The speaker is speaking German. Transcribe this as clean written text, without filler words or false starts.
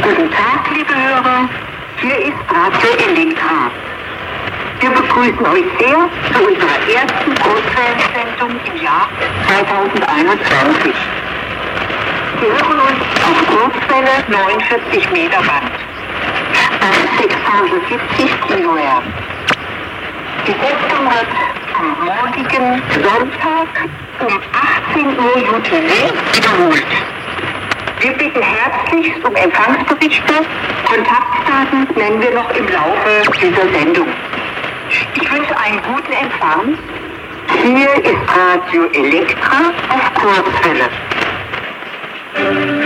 Guten Tag, liebe Hörer. Hier ist Radio Elektra. Wir begrüßen euch sehr zu unserer ersten Kurzwellensendung im Jahr 2021. Sie hören uns auf Kurzwelle 49 Meter Band bei 670 Kilohertz. Die Sendung wird am morgigen Sonntag um 18 Uhr UTC wiederholt. Wir bitten herzlichst um Empfangsberichte. Kontaktdaten nennen wir noch im Laufe dieser Sendung. Ich wünsche einen guten Empfang. Hier ist Radio Elektra auf Kurzwelle.